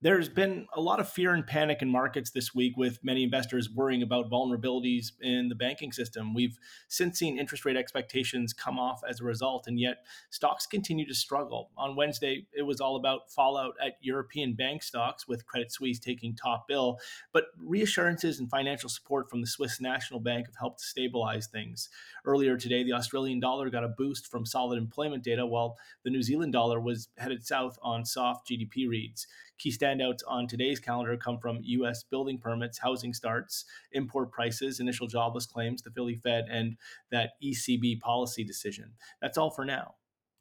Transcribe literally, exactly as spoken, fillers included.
There's been a lot of fear and panic in markets this week, with many investors worrying about vulnerabilities in the banking system. We've since seen interest rate expectations come off as a result, and yet stocks continue to struggle. On Wednesday, it was all about fallout at European bank stocks, with Credit Suisse taking top bill. But reassurances and financial support from the Swiss National Bank have helped stabilize things. Earlier today, the Australian dollar got a boost from solid employment data, while the New Zealand dollar was headed south on soft G D P reads. Key standouts on today's calendar come from U S building permits, housing starts, import prices, initial jobless claims, the Philly Fed, and that E C B policy decision. That's all for now.